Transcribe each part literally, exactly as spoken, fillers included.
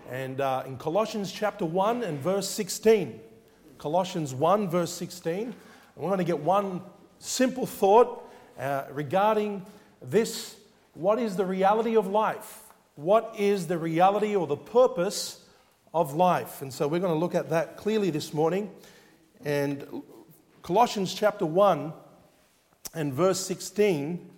And uh, in Colossians chapter one and verse sixteen. Colossians one verse sixteen. We're going to get one simple thought uh, regarding this. What is the reality of life? What is the reality or the purpose of life? And so we're going to look at that clearly this morning. And Colossians chapter one and verse sixteen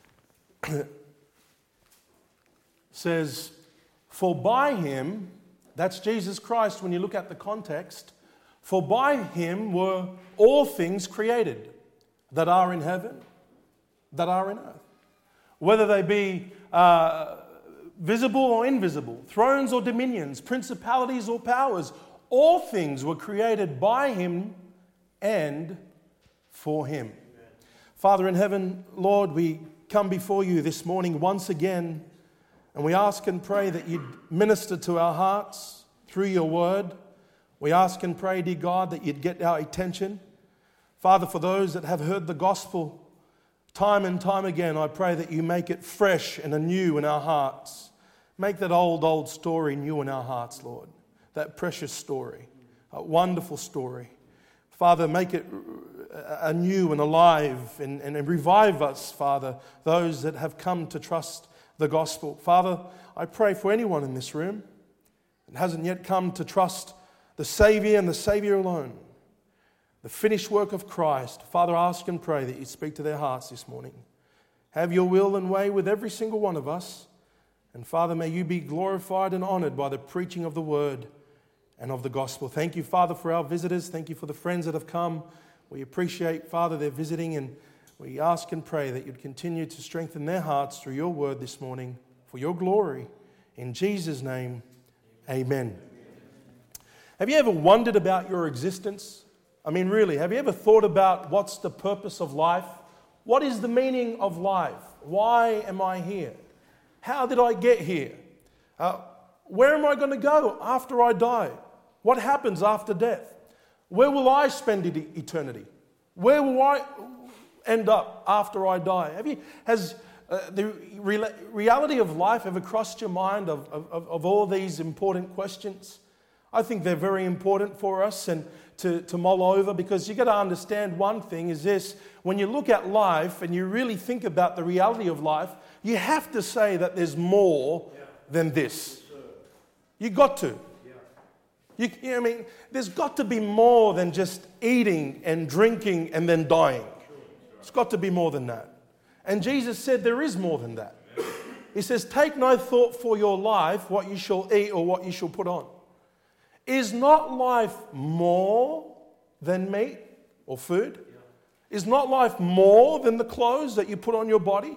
says, "For by him," that's Jesus Christ when you look at the context, "for by him were all things created that are in heaven, that are in earth, whether they be uh, visible or invisible, thrones or dominions, principalities or powers, all things were created by him and for him." Amen. Father in heaven, Lord, we come before you this morning once again, and we ask and pray that you'd minister to our hearts through your word. We ask and pray, dear God, that you'd get our attention. Father, for those that have heard the gospel time and time again, I pray that you make it fresh and anew in our hearts. Make that old, old story new in our hearts, Lord. That precious story, a wonderful story. Father, make it anew and alive and, and revive us, Father, those that have come to trust the gospel. Father, I pray for anyone in this room that hasn't yet come to trust the Savior and the Savior alone, the finished work of Christ. Father, I ask and pray that you speak to their hearts this morning. Have your will and way with every single one of us. And Father, may you be glorified and honored by the preaching of the word and of the gospel. Thank you, Father, for our visitors. Thank you for the friends that have come. We appreciate, Father, their visiting, and we ask and pray that you'd continue to strengthen their hearts through your word this morning for your glory. In Jesus' name, amen. Have you ever wondered about your existence? I mean, really, have you ever thought about what's the purpose of life? What is the meaning of life? Why am I here? How did I get here? Uh, where am I going to go after I die? What happens after death? Where will I spend eternity? Where will I end up after I die? Have you, has uh, the re- reality of life ever crossed your mind of, of, of all these important questions? I think they're very important for us and to, to mull over, because you've got to understand one thing is this: when you look at life and you really think about the reality of life, you have to say that there's more yeah. than this. You got to. Yeah. You, you know, I mean, there's got to be more than just eating and drinking and then dying. Sure. It's got to be more than that. And Jesus said there is more than that. Yeah. He says, "Take no thought for your life, what you shall eat or what you shall put on. Is not life more than meat or food? Yeah. Is not life more than the clothes that you put on your body?"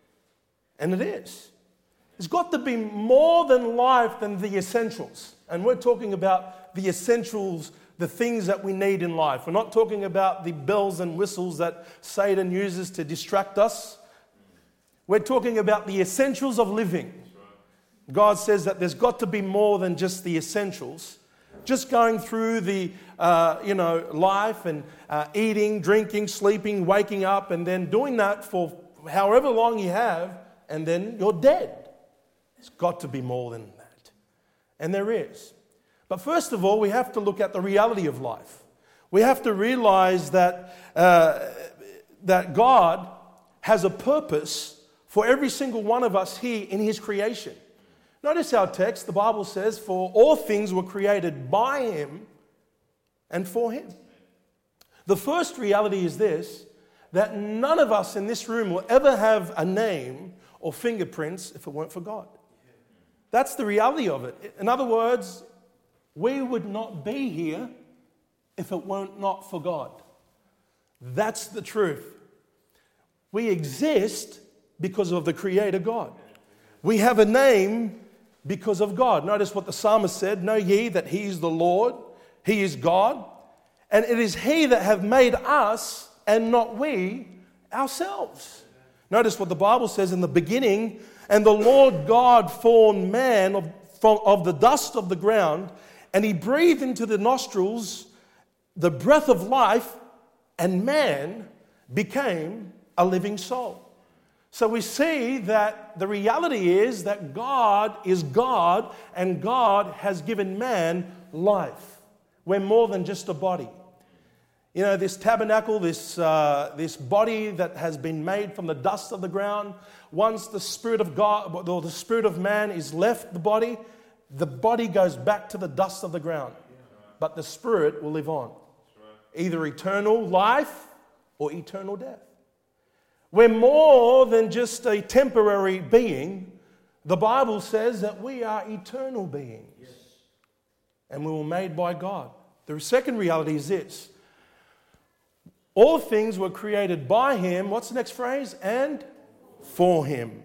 And it is. There's got to be more than life than the essentials. And we're talking about the essentials, the things that we need in life. We're not talking about the bells and whistles that Satan uses to distract us. We're talking about the essentials of living. God says that there's got to be more than just the essentials. Just going through the, uh, you know, life and uh, eating, drinking, sleeping, waking up, and then doing that for however long you have, and then you're dead. It's got to be more than that. And there is. But first of all, we have to look at the reality of life. We have to realize that, uh, that God has a purpose for every single one of us here in his creation. Notice our text, the Bible says, "For all things were created by him and for him." The first reality is this, that none of us in this room will ever have a name or fingerprints if it weren't for God. That's the reality of it. In other words, we would not be here if it weren't not for God. That's the truth. We exist because of the Creator God. We have a name because of God. Notice what the psalmist said, "Know ye that he is the Lord, he is God, and it is he that hath made us and not we ourselves." Notice what the Bible says in the beginning, "And the Lord God formed man of, from, of the dust of the ground, and he breathed into the nostrils the breath of life, and man became a living soul." So we see that the reality is that God is God, and God has given man life. We're more than just a body. You know, this tabernacle, this, uh, this body that has been made from the dust of the ground, once the Spirit of God, or the Spirit of man is left the body, the body goes back to the dust of the ground. But the Spirit will live on. Either eternal life or eternal death. We're more than just a temporary being. The Bible says that we are eternal beings. Yes. And we were made by God. The second reality is this. All things were created by Him. What's the next phrase? And for Him.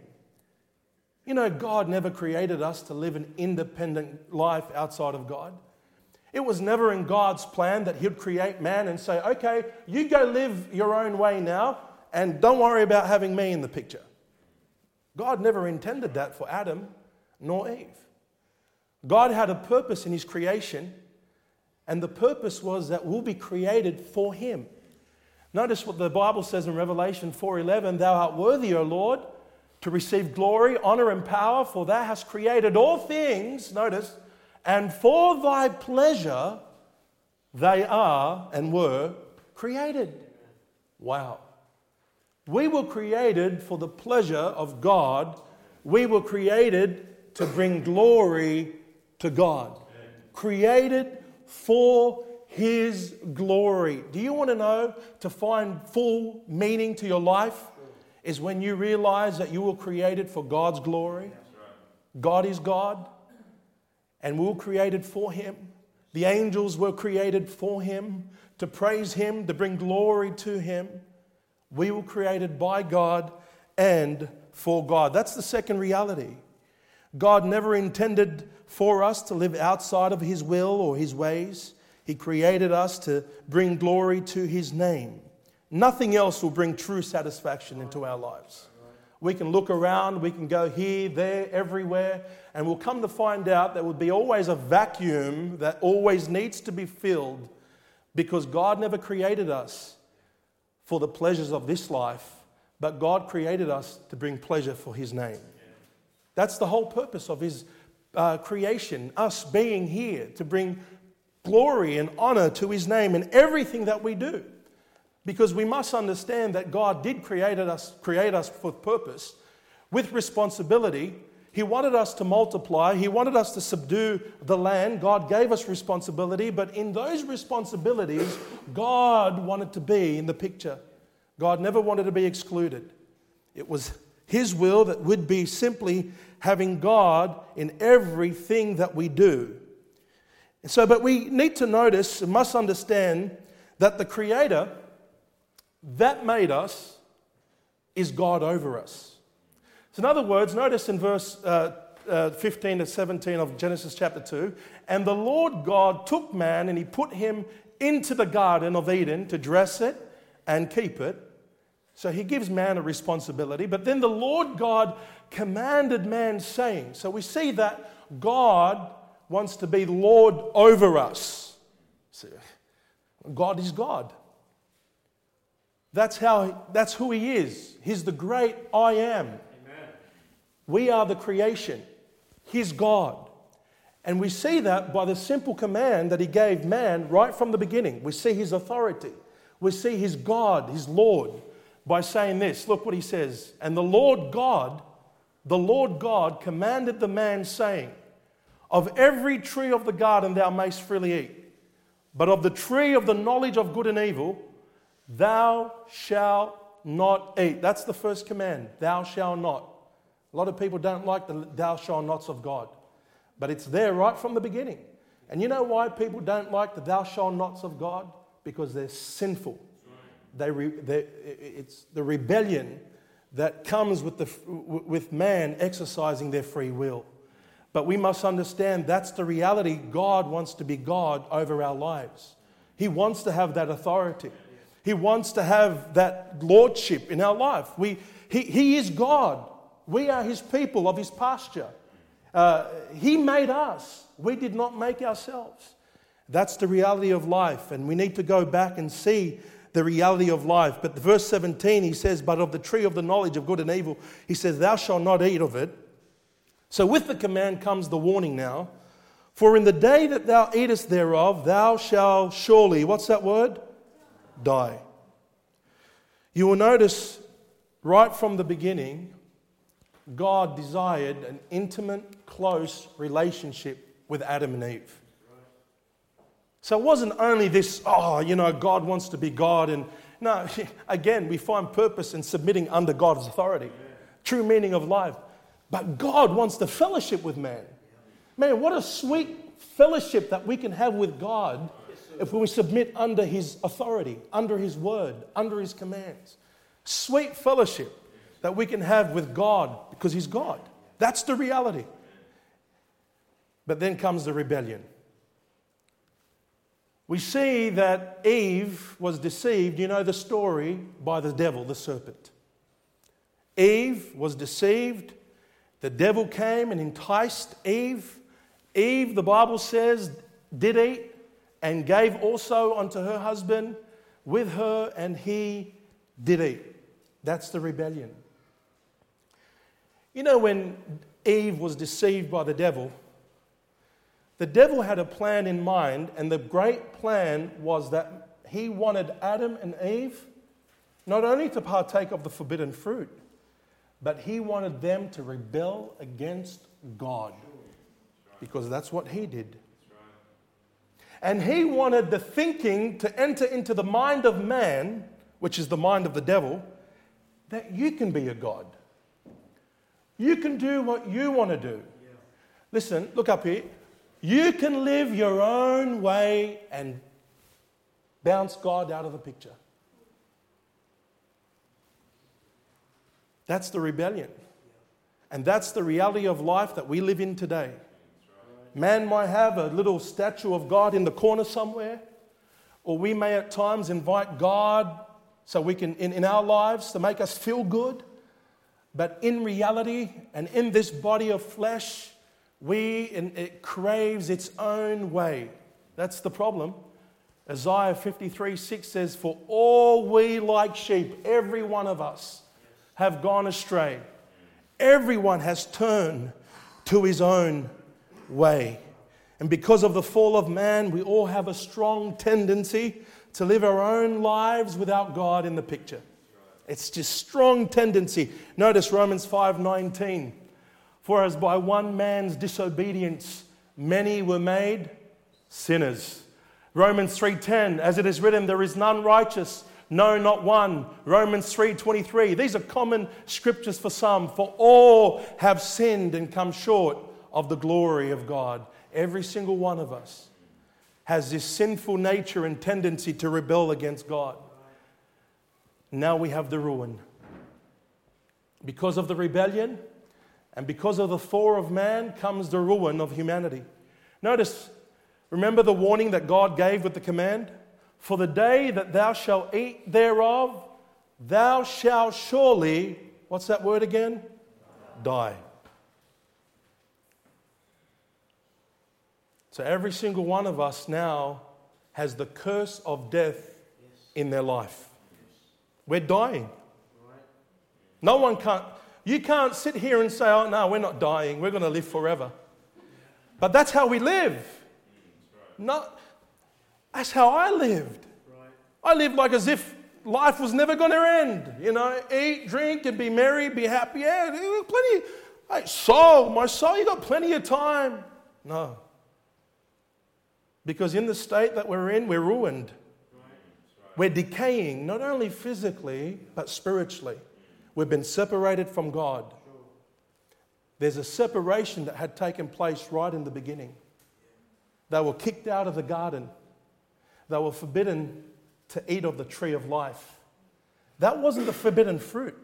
You know, God never created us to live an independent life outside of God. It was never in God's plan that He'd create man and say, okay, you go live your own way now, and don't worry about having me in the picture. God never intended that for Adam nor Eve. God had a purpose in His creation, and the purpose was that we'll be created for Him. Notice what the Bible says in Revelation four eleven, Thou art worthy, O Lord, to receive glory, honor, and power, for Thou hast created all things, notice, and for Thy pleasure they are and were created. Wow. We were created for the pleasure of God. We were created to bring glory to God. Created for His glory. Do you want to know, to find full meaning to your life is when you realize that you were created for God's glory? God is God, and we were created for Him. The angels were created for Him, to praise Him, to bring glory to Him. We were created by God and for God. That's the second reality. God never intended for us to live outside of His will or His ways. He created us to bring glory to His name. Nothing else will bring true satisfaction into our lives. We can look around, we can go here, there, everywhere, and we'll come to find out there will be always a vacuum that always needs to be filled, because God never created us for the pleasures of this life, but God created us to bring pleasure for His name. That's the whole purpose of His uh, creation, us being here to bring glory and honor to His name in everything that we do. Because we must understand that God did create us, create us for purpose, with responsibility. He wanted us to multiply. He wanted us to subdue the land. God gave us responsibility, but in those responsibilities, God wanted to be in the picture. God never wanted to be excluded. It was His will that would be simply having God in everything that we do. And so, but we need to notice and must understand that the Creator that made us is God over us. So in other words, notice in verse uh, uh, fifteen to seventeen of Genesis chapter two, and the Lord God took man and He put him into the Garden of Eden to dress it and keep it. So He gives man a responsibility. But then the Lord God commanded man, saying, so we see that God wants to be Lord over us. So God is God. That's how. That's who He is. He's the great I am. Amen. We are the creation. He's God. And we see that by the simple command that He gave man right from the beginning. We see His authority. We see His God, His Lord, by saying this. Look what He says. And the Lord God, the Lord God commanded the man, saying, of every tree of the garden thou mayst freely eat, but of the tree of the knowledge of good and evil thou shalt not eat. That's the first command. Thou shalt not. A lot of people don't like the thou shalt nots of God. But it's there right from the beginning. And you know why people don't like the thou shalt nots of God? Because they're sinful. They re, it's the rebellion that comes with, the, with man exercising their free will. But we must understand that's the reality. God wants to be God over our lives. He wants to have that authority. He wants to have that lordship in our life. We, he, he is God. We are His people of His pasture. Uh, he made us. We did not make ourselves. That's the reality of life. And we need to go back and see the reality of life. But verse seventeen, he says, but of the tree of the knowledge of good and evil, he says, thou shalt not eat of it. So with the command comes the warning now. For in the day that thou eatest thereof, thou shalt surely, what's that word? Die. You will notice right from the beginning, God desired an intimate, close relationship with Adam and Eve. So it wasn't only this, oh, you know, God wants to be God. And no, again, we find purpose in submitting under God's authority. True meaning of life. But God wants to fellowship with man. Man, what a sweet fellowship that we can have with God if we submit under His authority, under His word, under His commands. Sweet fellowship that we can have with God because He's God. That's the reality. But then comes the rebellion. We see that Eve was deceived, you know the story, by the devil, the serpent. Eve was deceived. The devil came and enticed Eve. Eve, the Bible says, did eat and gave also unto her husband with her, and he did eat. That's the rebellion. You know, when Eve was deceived by the devil, the devil had a plan in mind, and the great plan was that he wanted Adam and Eve not only to partake of the forbidden fruit, but he wanted them to rebel against God, because that's what he did. And he wanted the thinking to enter into the mind of man, which is the mind of the devil, that you can be a God. You can do what you want to do. Listen, look up here. You can live your own way and bounce God out of the picture. That's the rebellion. And that's the reality of life that we live in today. Man might have a little statue of God in the corner somewhere, or we may at times invite God so we can, in, in our lives, to make us feel good. But in reality, and in this body of flesh, we, and it craves its own way. That's the problem. Isaiah fifty-three six says, for all we like sheep, every one of us, have gone astray. Everyone has turned to his own way. And because of the fall of man, we all have a strong tendency to live our own lives without God in the picture. It's just strong tendency. Notice Romans five nineteen. For as by one man's disobedience many were made sinners. Romans three ten, as it is written, there is none righteous, no, not one. Romans three twenty-three. These are common scriptures for some. For all have sinned and come short of the glory of God. Every single one of us has this sinful nature and tendency to rebel against God. Now we have the ruin. Because of the rebellion and because of the fall of man comes the ruin of humanity. Notice, remember the warning that God gave with the command? For the day that thou shalt eat thereof, thou shalt surely, what's that word again? Die. So every single one of us now has the curse of death in their life. We're dying. No one can't, you can't sit here and say, oh no, we're not dying, we're going to live forever. But that's how we live. Not, that's how I lived. I lived like as if life was never going to end. You know, eat, drink, and be merry, be happy. Yeah, there was plenty. Hey, soul, my soul, you got plenty of time. No. Because in the state that we're in, we're ruined. We're decaying, not only physically, but spiritually. We've been separated from God. There's a separation that had taken place right in the beginning. They were kicked out of the garden. They were forbidden to eat of the tree of life. That wasn't the forbidden fruit.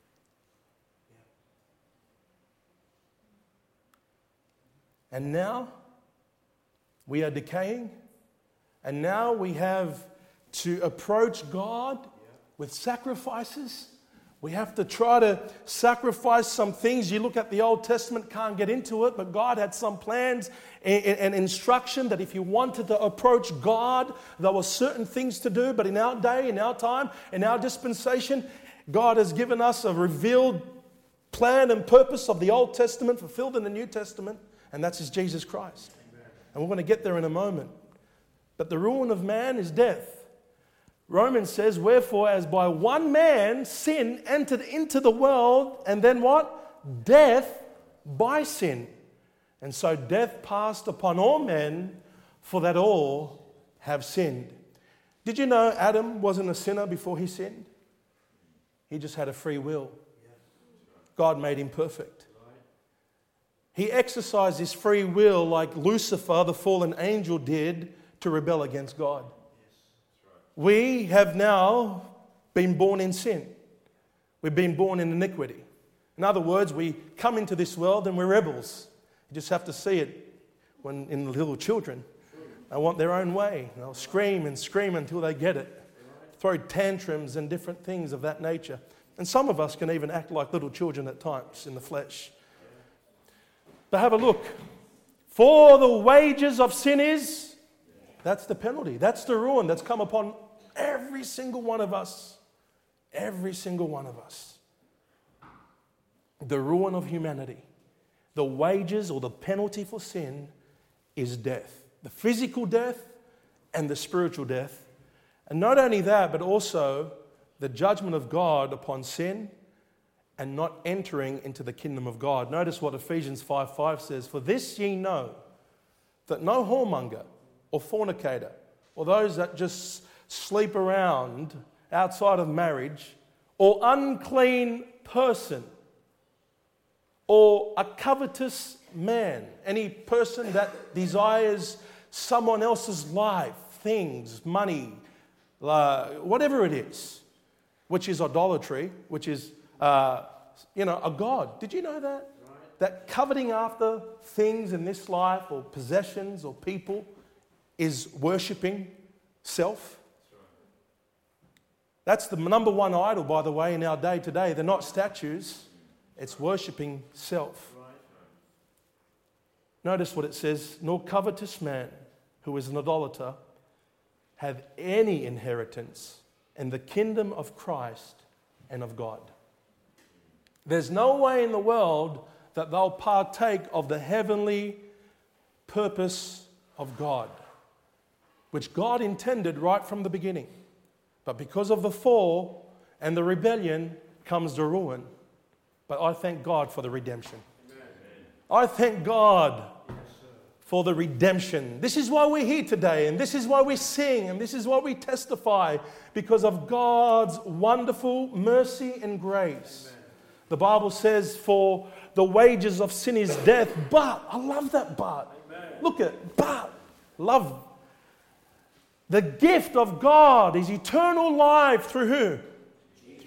And now we are decaying, and now we have to approach God with sacrifices, We have to try to sacrifice some things. You look at the Old Testament, can't get into it, but God had some plans and, and instruction that if you wanted to approach God, there were certain things to do. But in our day, in our time, in our dispensation, God has given us a revealed plan and purpose of the Old Testament fulfilled in the New Testament, and that's His Jesus Christ. Amen. And we're going to get there in a moment. But the ruin of man is death. Romans says, wherefore, as by one man sin entered into the world, and then what? Death by sin. And so death passed upon all men, for that all have sinned. Did you know Adam wasn't a sinner before he sinned? He just had a free will. God made him perfect. He exercised his free will like Lucifer, the fallen angel, did to rebel against God. We have now been born in sin. We've been born in iniquity. In other words, we come into this world and we're rebels. You just have to see it when in the little children. They want their own way. They'll scream and scream until they get it. Throw tantrums and different things of that nature. And some of us can even act like little children at times in the flesh. But have a look. For the wages of sin is, that's the penalty. That's the ruin that's come upon every single one of us. Every single one of us. The ruin of humanity. The wages or the penalty for sin is death. The physical death and the spiritual death. And not only that, but also the judgment of God upon sin and not entering into the kingdom of God. Notice what Ephesians five five says. For this ye know, that no whoremonger or fornicator or those that just sleep around outside of marriage or unclean person or a covetous man, any person that desires someone else's life, things, money, uh, whatever it is, which is idolatry, which is, uh, you know, a god. Did you know that? Right. That coveting after things in this life or possessions or people is worshipping self. That's the number one idol, by the way, in our day today. They're not statues. It's worshipping self. Right. Notice what it says. Nor covetous man, who is an idolater, have any inheritance in the kingdom of Christ and of God. There's no way in the world that they'll partake of the heavenly purpose of God, which God intended right from the beginning. But because of the fall and the rebellion comes the ruin. But I thank God for the redemption. Amen. I thank God for the redemption. This is why we're here today, and this is why we sing, and this is why we testify, because of God's wonderful mercy and grace. Amen. The Bible says, for the wages of sin is death, but, I love that but. Amen. Look at, but, love. The gift of God is eternal life through who? Jesus.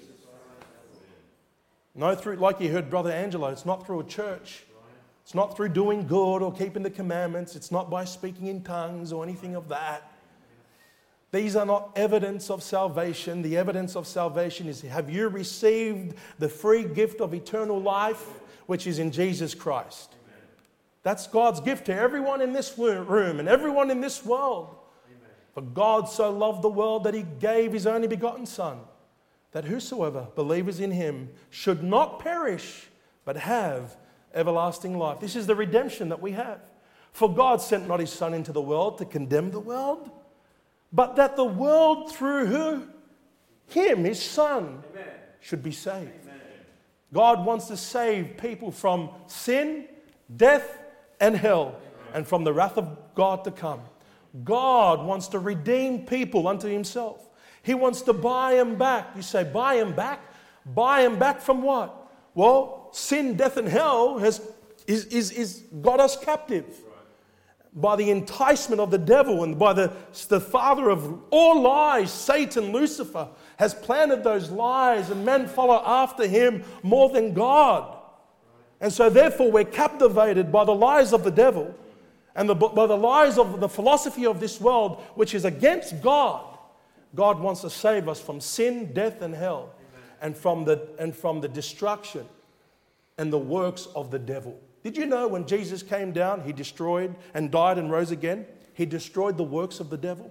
No, through, like you heard Brother Angelo, it's not through a church. It's not through doing good or keeping the commandments. It's not by speaking in tongues or anything of that. These are not evidence of salvation. The evidence of salvation is, have you received the free gift of eternal life, which is in Jesus Christ? Amen. That's God's gift to everyone in this room and everyone in this world. Amen. For God so loved the world that He gave His only begotten Son, that whosoever believers in Him should not perish, but have everlasting life. This is the redemption that we have. For God sent not His Son into the world to condemn the world, but that the world through who? Him, His Son, Amen. Should be saved. Amen. God wants to save people from sin, death, and hell, Amen. And from the wrath of God to come. God wants to redeem people unto Himself. He wants to buy them back. You say, buy them back? Buy them back from what? Well, sin, death, and hell has is, is, is got us captive. By the enticement of the devil and by the, the father of all lies, Satan, Lucifer, has planted those lies, and men follow after him more than God. And so therefore we're captivated by the lies of the devil and the, by the lies of the philosophy of this world, which is against God. God wants to save us from sin, death, and hell. Amen. and from the, and from the destruction and the works of the devil. Did you know when Jesus came down, he destroyed and died and rose again? He destroyed the works of the devil.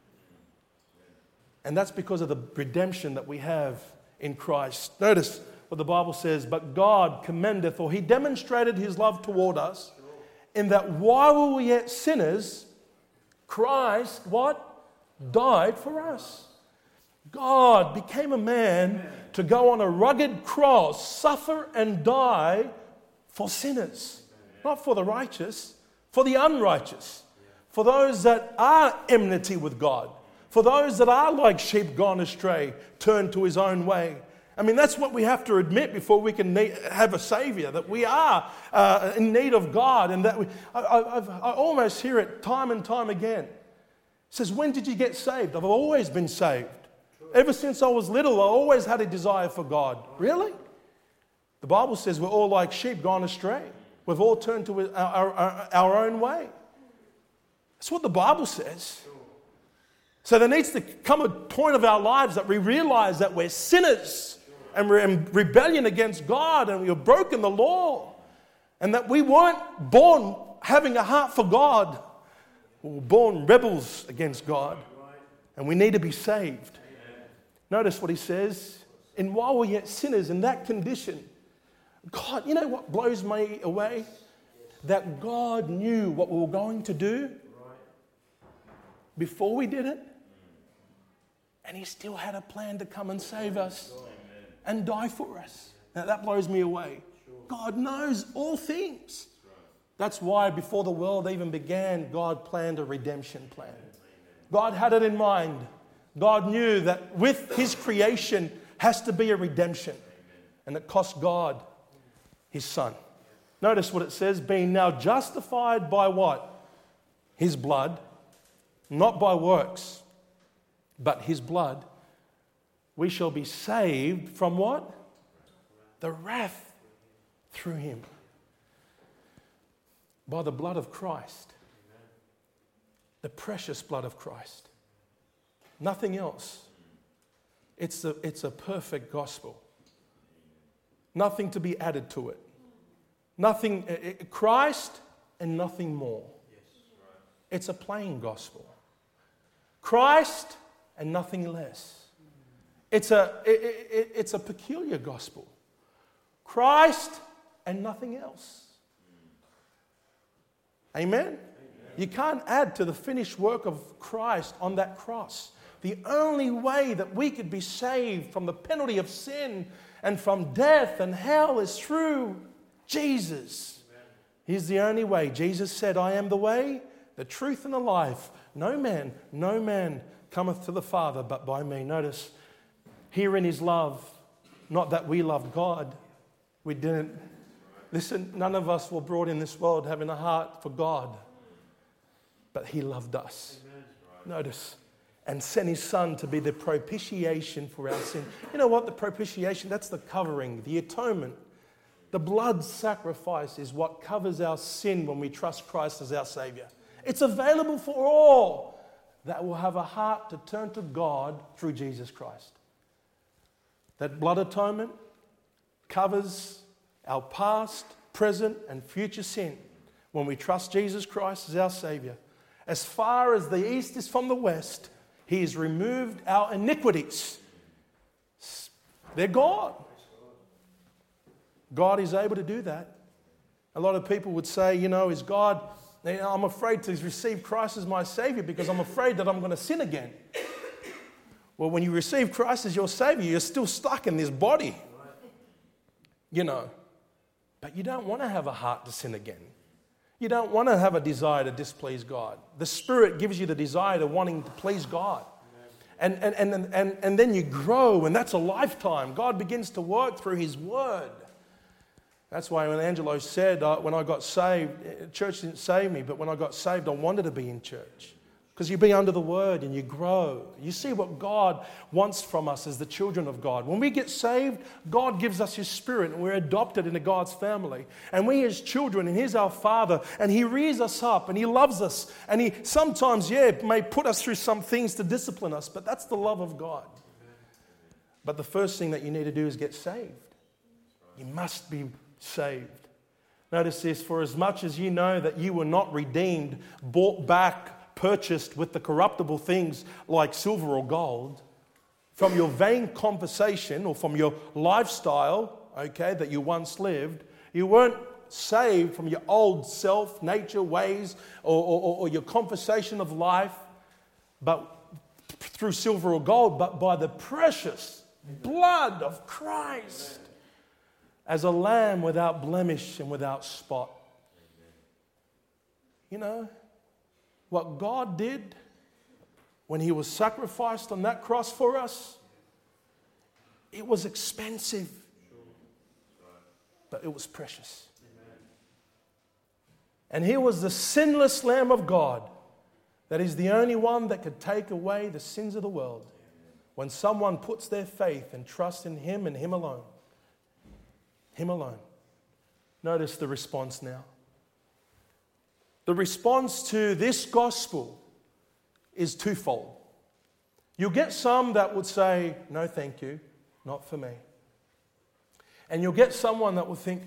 And that's because of the redemption that we have in Christ. Notice what the Bible says, but God commendeth, or he demonstrated his love toward us, in that while we were yet sinners, Christ, what? Died for us. God became a man to go on a rugged cross, suffer and die for sinners. Not for the righteous, for the unrighteous. For those that are enmity with God. For those that are like sheep gone astray, turned to his own way. I mean, that's what we have to admit before we can need, have a Savior, that we are uh, in need of God. And that we, I, I, I've, I almost hear it time and time again. It says, when did you get saved? I've always been saved. Ever since I was little, I always had a desire for God. Really? The Bible says we're all like sheep gone astray. We've all turned to our, our, our own way. That's what the Bible says. So there needs to come a point of our lives that we realize that we're sinners and we're in rebellion against God and we've broken the law, and that we weren't born having a heart for God. We were born rebels against God, and we need to be saved. Notice what he says, and while we're yet sinners in that condition, God, you know what blows me away? That God knew what we were going to do before we did it. And he still had a plan to come and save us and die for us. Now that blows me away. God knows all things. That's why before the world even began, God planned a redemption plan. God had it in mind. God knew that with his creation has to be a redemption. And it cost God his son. Notice what it says, being now justified by what? His blood, not by works. But his blood, we shall be saved from what? The wrath through him. By the blood of Christ. The precious blood of Christ. Nothing else. It's a, it's a perfect gospel. Nothing to be added to it. Nothing, it, Christ and nothing more. It's a plain gospel. Christ and nothing less. It's a, it, it, it's a peculiar gospel. Christ and nothing else. Amen? Amen? You can't add to the finished work of Christ on that cross. The only way that we could be saved from the penalty of sin and from death and hell is through Jesus. Amen. He's the only way. Jesus said, I am the way, the truth, and the life. No man, no man cometh to the Father but by me. Notice, here in his love, not that we loved God. We didn't. Listen, none of us were brought in this world having a heart for God. But he loved us. Notice, and sent his son to be the propitiation for our sin. You know what? The propitiation, that's the covering, the atonement. The blood sacrifice is what covers our sin when we trust Christ as our Savior. It's available for all that will have a heart to turn to God through Jesus Christ. That blood atonement covers our past, present, and future sin when we trust Jesus Christ as our Savior. As far as the east is from the west, he has removed our iniquities. They're gone. God is able to do that. A lot of people would say, you know, is God... I'm afraid to receive Christ as my Savior because I'm afraid that I'm going to sin again. Well, when you receive Christ as your Savior, you're still stuck in this body. You know. But you don't want to have a heart to sin again. You don't want to have a desire to displease God. The Spirit gives you the desire to wanting to please God. And, and, and, and, and then you grow, and that's a lifetime. God begins to work through his word. That's why when Angelo said, uh, when I got saved, church didn't save me, but when I got saved, I wanted to be in church. Because you be under the word and you grow. You see what God wants from us as the children of God. When we get saved, God gives us his Spirit and we're adopted into God's family. And we as children, and he's our Father, and he rears us up and he loves us. And he sometimes, yeah, may put us through some things to discipline us, but that's the love of God. But the first thing that you need to do is get saved. You must be saved. Notice this, for as much as you know that you were not redeemed, bought back, purchased with the corruptible things like silver or gold, from your vain conversation or from your lifestyle, okay, that you once lived, you weren't saved from your old self, nature, ways, or, or, or your conversation of life, but through silver or gold, but by the precious blood of Christ, as a lamb without blemish and without spot. You know, what God did when He was sacrificed on that cross for us, it was expensive, but it was precious. And He was the sinless Lamb of God, that is the only one that could take away the sins of the world. When someone puts their faith and trust in Him and Him alone. Him alone. Notice the response now. The response to this gospel is twofold. You'll get some that would say, no thank you, not for me. And you'll get someone that will think,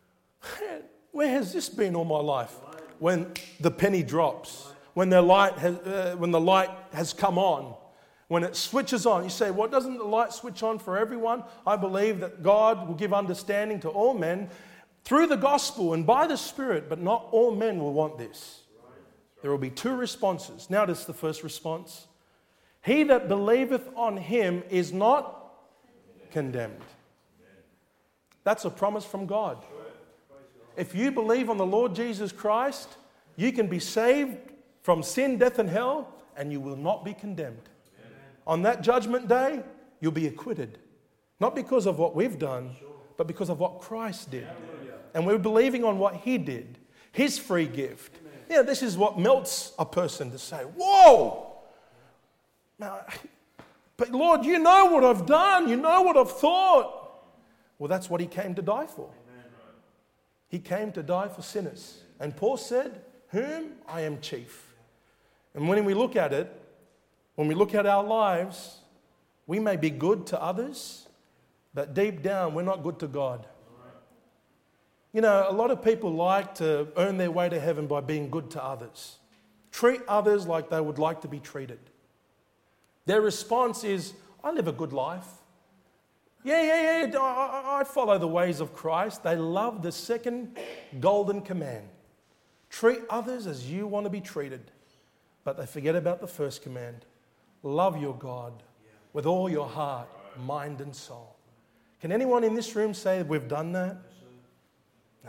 where has this been all my life? When the penny drops, when the light has, uh, when the light has come on, when it switches on. You say, well, doesn't the light switch on for everyone? I believe that God will give understanding to all men through the gospel and by the Spirit, but not all men will want this. There will be two responses. Notice the first response. He that believeth on Him is not condemned. That's a promise from God. If you believe on the Lord Jesus Christ, you can be saved from sin, death, and hell, and you will not be condemned. On that judgment day, you'll be acquitted. Not because of what we've done, but because of what Christ did. And we're believing on what He did, His free gift. Yeah, this is what melts a person to say, whoa! Now, but Lord, you know what I've done. You know what I've thought. Well, that's what He came to die for. He came to die for sinners. And Paul said, whom I am chief. And when we look at it, when we look at our lives, we may be good to others, but deep down, we're not good to God. You know, a lot of people like to earn their way to heaven by being good to others. Treat others like they would like to be treated. Their response is, I live a good life. Yeah, yeah, yeah, I, I follow the ways of Christ. They love the second golden command. Treat others as you want to be treated. But they forget about the first command. Love your God with all your heart, mind, and soul. Can anyone in this room say we've done that? No.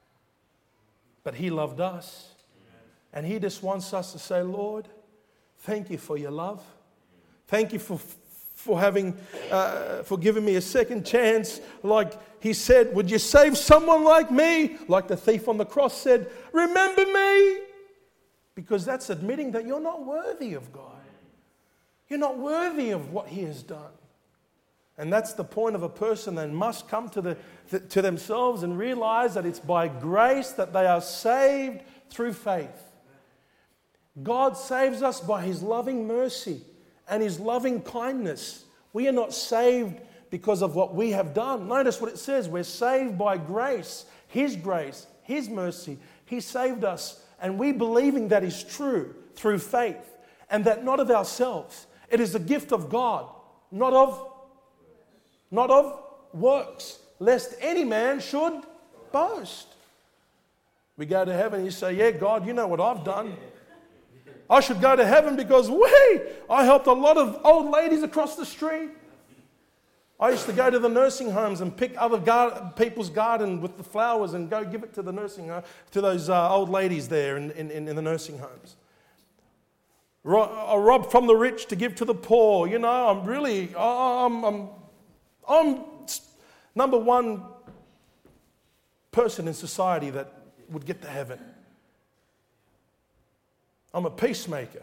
But He loved us. And He just wants us to say, Lord, thank you for your love. Thank you for, for having, uh, for giving me a second chance. Like He said, would you save someone like me? Like the thief on the cross said, remember me. Because that's admitting that you're not worthy of God. You're not worthy of what He has done. And that's the point of a person that must come to, the, to themselves and realize that it's by grace that they are saved through faith. God saves us by His loving mercy and His loving kindness. We are not saved because of what we have done. Notice what it says. We're saved by grace, His grace, His mercy. He saved us, and we believing that is true through faith, and that not of ourselves. It is a gift of God, not of, not of works, lest any man should boast. We go to heaven and you say, yeah, God, you know what I've done. I should go to heaven because, whee, I helped a lot of old ladies across the street. I used to go to the nursing homes and pick other gar- people's garden with the flowers and go give it to the nursing home, to those uh, old ladies there in, in, in the nursing homes. I rob from the rich to give to the poor. You know, I'm really, I'm, I'm, I'm number one person in society that would get to heaven. I'm a peacemaker.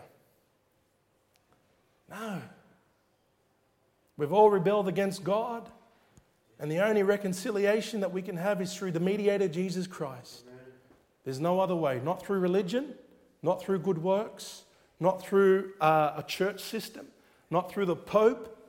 No. We've all rebelled against God, and the only reconciliation that we can have is through the mediator, Jesus Christ. There's no other way. Not through religion, not through good works, not through uh, a church system, not through the Pope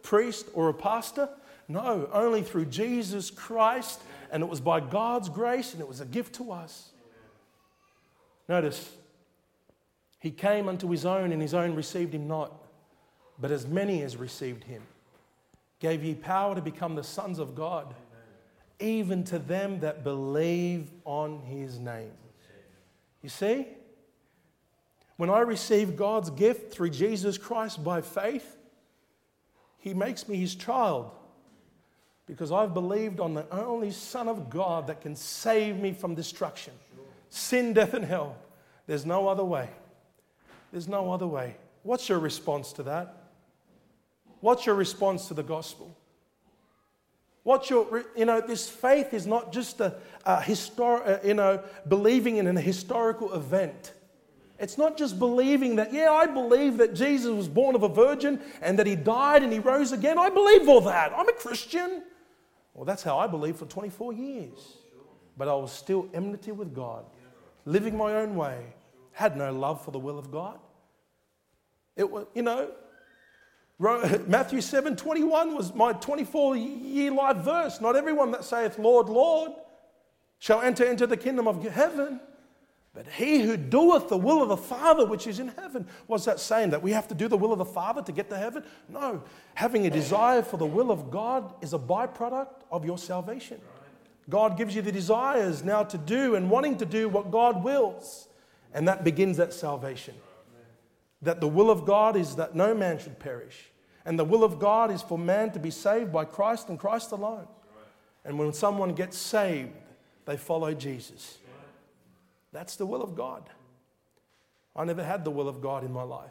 priest or a pastor. No, only through Jesus Christ, and it was by God's grace, and it was a gift to us. Notice, he came unto his own, and his own received him not. But as many as received him, gave he power to become the sons of God, even to them that believe on his name. You see, when I receive God's gift through Jesus Christ by faith, he makes me his child, because I've believed on the only Son of God that can save me from destruction, sin, death, and hell. There's no other way. There's no other way. What's your response to that? What's your response to the gospel? What's your, you know, this faith is not just a, a histor, you know, believing in a historical event. It's not just believing that, yeah, I believe that Jesus was born of a virgin and that he died and he rose again. I believe all that. I'm a Christian. Well, that's how I believed for twenty-four years. But I was still enmity with God, living my own way, had no love for the will of God. It was, you know, Matthew seven twenty-one was my twenty-four year life verse. Not everyone that saith, Lord, Lord, shall enter into the kingdom of heaven, but he who doeth the will of the Father which is in heaven. What's that saying? That we have to do the will of the Father to get to heaven? No. Having a desire for the will of God is a byproduct of your salvation. God gives you the desires now to do and wanting to do what God wills. And that begins that salvation. That the will of God is that no man should perish. And the will of God is for man to be saved by Christ and Christ alone. And when someone gets saved, they follow Jesus. That's the will of God. I never had the will of God in my life.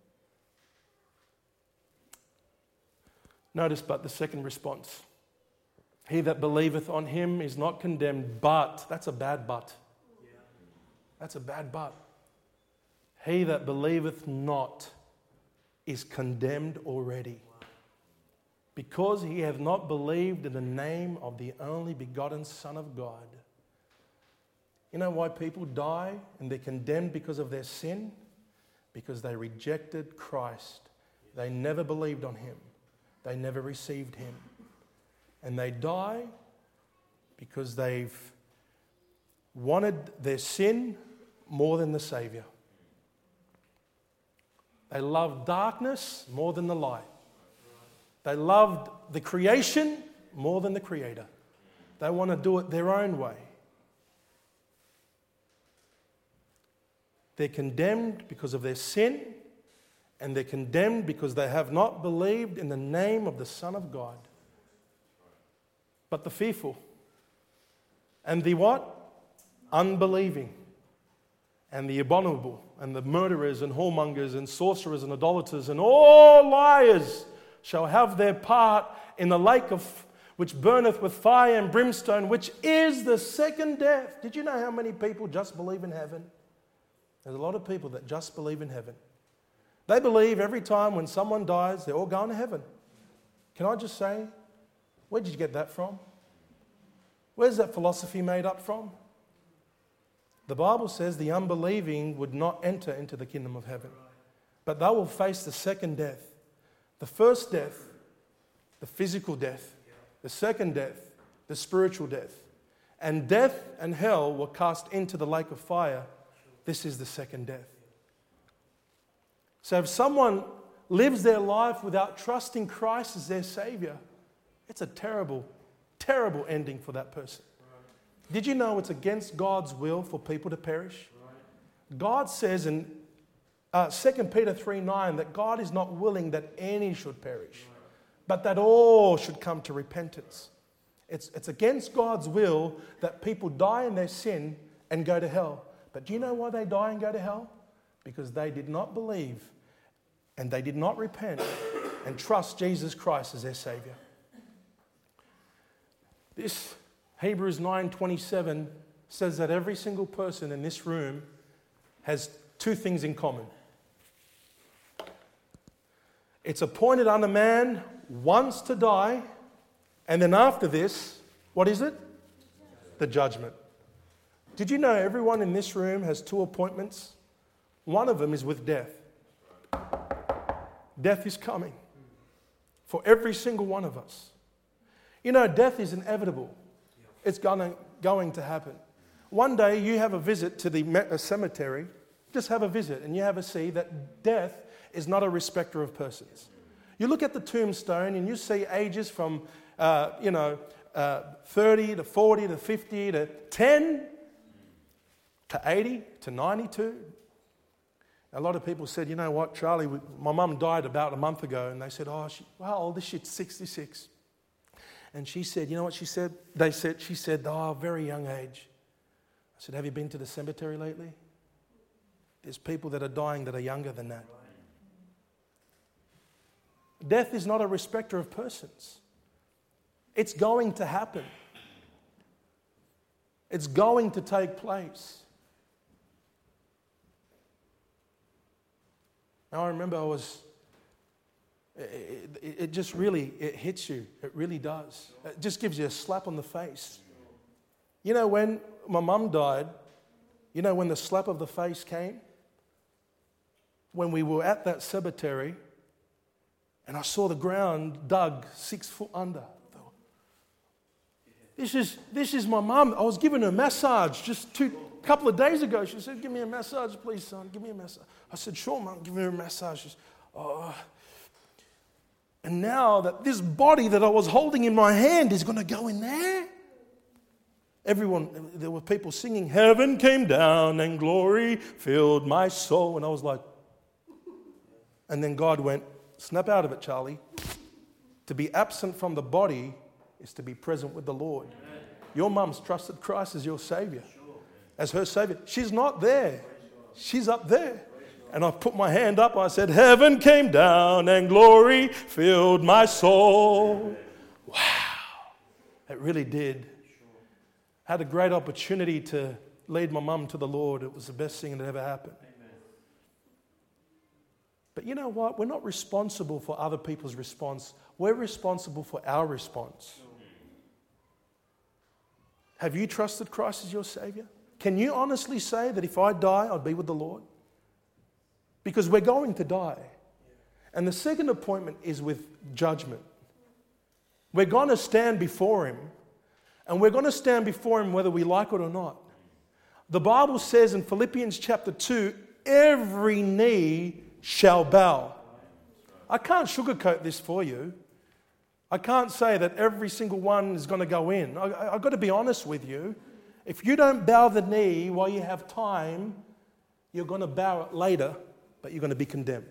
Notice but the second response. He that believeth on him is not condemned, but, that's a bad but. That's a bad but. He that believeth not is condemned already, because he hath not believed in the name of the only begotten Son of God. You know why people die and they're condemned because of their sin? Because they rejected Christ. They never believed on him. They never received him. And they die because they've wanted their sin more than the Savior. They loved darkness more than the light. They loved the creation more than the Creator. They want to do it their own way. They're condemned because of their sin, and they're condemned because they have not believed in the name of the Son of God. But the fearful and the what? Unbelieving and the abominable and the murderers and whoremongers and sorcerers and idolaters and all liars shall have their part in the lake of which burneth with fire and brimstone, which is the second death. Did you know how many people just believe in heaven? There's a lot of people that just believe in heaven. They believe every time when someone dies, they're all going to heaven. Can I just say, where did you get that from? Where's that philosophy made up from? The Bible says the unbelieving would not enter into the kingdom of heaven, but they will face the second death. The first death, the physical death. The second death, the spiritual death. And death and hell were cast into the lake of fire. This is the second death. So if someone lives their life without trusting Christ as their Savior, it's a terrible, terrible ending for that person. Did you know it's against God's will for people to perish? God says in uh, Second Peter three nine that God is not willing that any should perish, but that all should come to repentance. It's, it's against God's will that people die in their sin and go to hell. But do you know why they die and go to hell? Because they did not believe and they did not repent and trust Jesus Christ as their Savior. This Hebrews nine twenty-seven says that every single person in this room has two things in common. It's appointed unto man once to die, and then after this, what is it? The judgment. Did you know everyone in this room has two appointments? One of them is with death. Death is coming. for every single one of us. You know, death is inevitable. It's gonna, going to happen. One day you have a visit to the cemetery, just have a visit, and you have a see that death is not a respecter of persons. You look at the tombstone and you see ages from, uh, you know, uh, thirty to forty to fifty to ten to eighty to ninety-two. A lot of people said, you know what, Charlie, we, my mum died about a month ago, and they said, oh, she, how old is she? sixty-six. And she said, you know what she said? They said, she said, oh, very young age. I said, have you been to the cemetery lately? There's people that are dying that are younger than that. Death is not a respecter of persons. It's going to happen. It's going to take place. Now I remember I was, it, it, it just really, it hits you. It really does. It just gives you a slap on the face. You know, when my mum died, you know, when the slap of the face came, when we were at that cemetery, and I saw the ground dug six foot under. This is, this is my mum. I was giving her a massage just two, a couple of days ago. She said, give me a massage, please, son. Give me a massage. I said, sure, Mum, give me a massage. She said, oh. And now that this body that I was holding in my hand is going to go in there. Everyone, there were people singing, heaven came down and glory filled my soul. And I was like, and then God went, snap out of it, Charlie. To be absent from the body is to be present with the Lord. Amen. Your mum's trusted Christ as your Savior, sure. as her Savior. She's not there. She's up there. And I put my hand up. I said, heaven came down and glory filled my soul. Wow. It really did. I had a great opportunity to lead my mum to the Lord. It was the best thing that ever happened. But you know what? We're not responsible for other people's response. We're responsible for our response. Have you trusted Christ as your Savior? Can you honestly say that if I die, I'll be with the Lord? Because we're going to die. And the second appointment is with judgment. We're going to stand before Him. And we're going to stand before Him whether we like it or not. The Bible says in Philippians chapter two, every knee shall bow. I can't sugarcoat this for you. I can't say that every single one is going to go in. I, I've got to be honest with you. If you don't bow the knee while you have time, you're going to bow it later, but you're going to be condemned.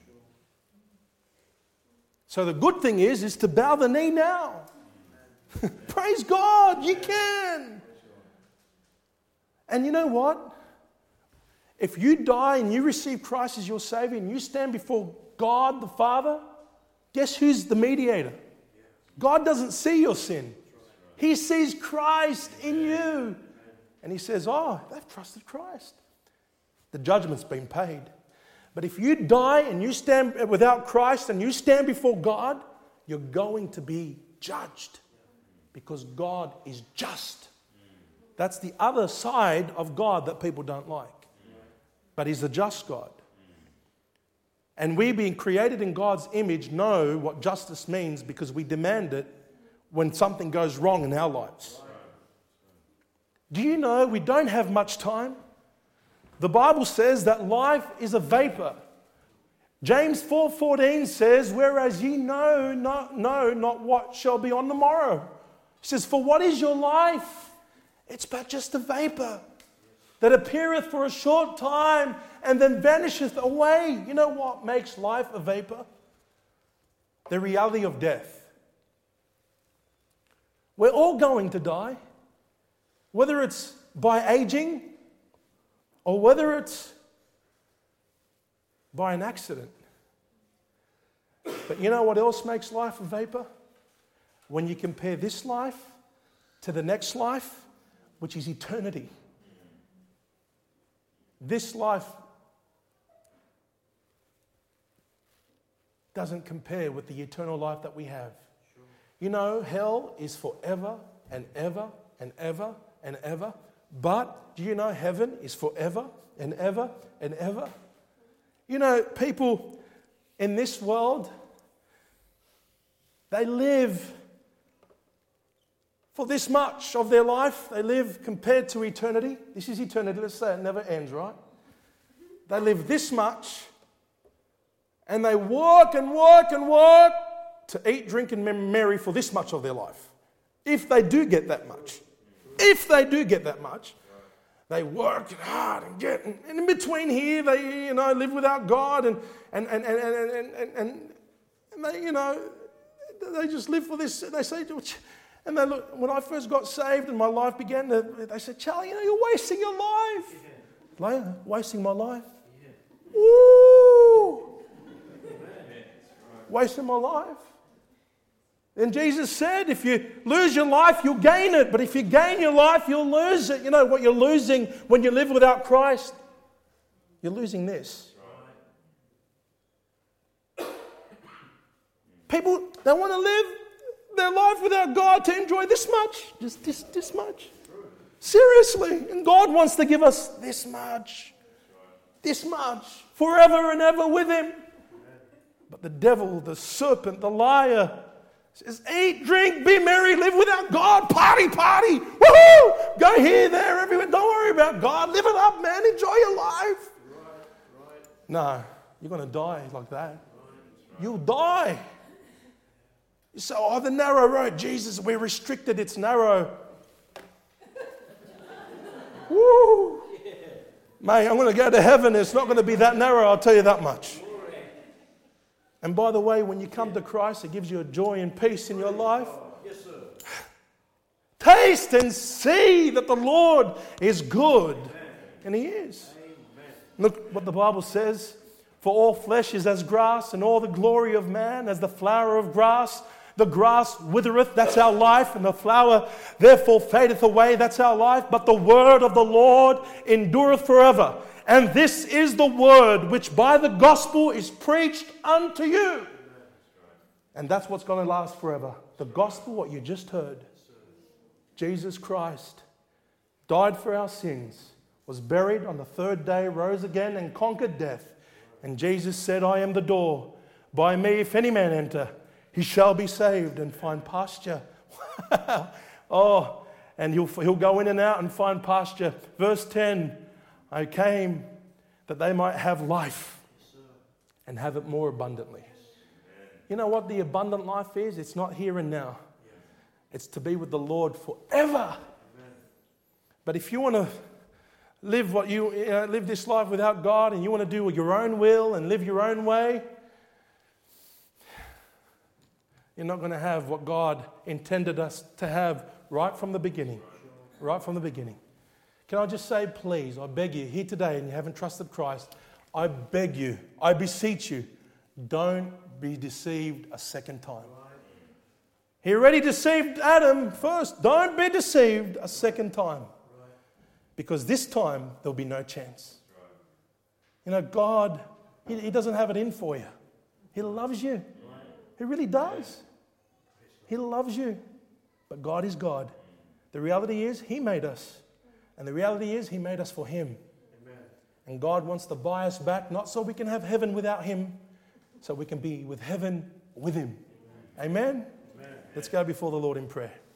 So the good thing is, is to bow the knee now. Praise God, you can. And you know what? If you die and you receive Christ as your Savior and you stand before God the Father, guess who's the mediator? God doesn't see your sin. He sees Christ in you. And He says, oh, they've trusted Christ. The judgment's been paid. But if you die and you stand without Christ and you stand before God, you're going to be judged. Because God is just. That's the other side of God that people don't like. But He's a just God. And we, being created in God's image, know what justice means because we demand it when something goes wrong in our lives. Do you know we don't have much time? The Bible says that life is a vapor. James four fourteen says, whereas ye know not, know not what shall be on the morrow. He says, for what is your life? It's but just a vapor that appeareth for a short time and then vanisheth away. You know what makes life a vapor? The reality of death. We're all going to die, whether it's by aging or whether it's by an accident. But you know what else makes life a vapor? When you compare this life to the next life, which is eternity. This life doesn't compare with the eternal life that we have. Sure. You know, hell is forever and ever and ever and ever. But do you know heaven is forever and ever and ever? You know, people in this world, They live for this much of their life. They live compared to eternity. This is eternity. Let's say it never ends, right? They live this much, and they work and work and work to eat, drink, and be merry for this much of their life. If they do get that much. If they do get that much. They work hard and get, and in between here, they, you know, live without God, and and and and and and, and, and they, you know, they just live for this. They say, and they look. When I first got saved and my life began to, they said, Charlie, you know, you're wasting your life. Yeah. Like, wasting my life. Yeah. Ooh, wasting my life. And Jesus said, if you lose your life, you'll gain it. But if you gain your life, you'll lose it. You know what you're losing when you live without Christ? You're losing this. People, they want to live their life without God to enjoy this much. Just this, this much. Seriously. And God wants to give us this much. This much. Forever and ever with Him. But the devil, the serpent, the liar, says, eat, drink, be merry, live without God, party, party, woohoo! Go here, there, everywhere. Don't worry about God. Live it up, man. Enjoy your life. Right, right. No, you're going to die like that. Right, right. You'll die. You say, oh, the narrow road. Jesus, we're restricted. It's narrow. Woo! Yeah. Mate, I'm going to go to heaven. It's not going to be that narrow, I'll tell you that much. And by the way, when you come to Christ, it gives you a joy and peace in your life. Yes, sir. Taste and see that the Lord is good. Amen. And He is. Amen. Look what the Bible says. For all flesh is as grass, and all the glory of man as the flower of grass. The grass withereth, that's our life, and the flower therefore fadeth away, that's our life. But the word of the Lord endureth forever. And this is the word which by the gospel is preached unto you. And that's what's going to last forever. The gospel, what you just heard. Jesus Christ died for our sins, was buried on the third day, rose again and conquered death. And Jesus said, I am the door. By me, if any man enter, he shall be saved and find pasture. Oh, and he'll, he'll go in and out and find pasture. Verse ten. I came that they might have life and have it more abundantly. You know what the abundant life is? It's not here and now. It's to be with the Lord forever. But if you want to live what you uh, live this life without God, and you want to do your own will and live your own way, you're not going to have what God intended us to have right from the beginning. Right from the beginning. Can I just say, please, I beg you, here today and you haven't trusted Christ, I beg you, I beseech you, don't be deceived a second time. He already deceived Adam first. Don't be deceived a second time. Because this time, there'll be no chance. You know, God, He, he doesn't have it in for you. He loves you. He really does. He loves you. But God is God. The reality is, He made us. And the reality is, He made us for Him. Amen. And God wants to buy us back, not so we can have heaven without Him, so we can be with heaven with Him. Amen? Amen? Amen. Let's go before the Lord in prayer.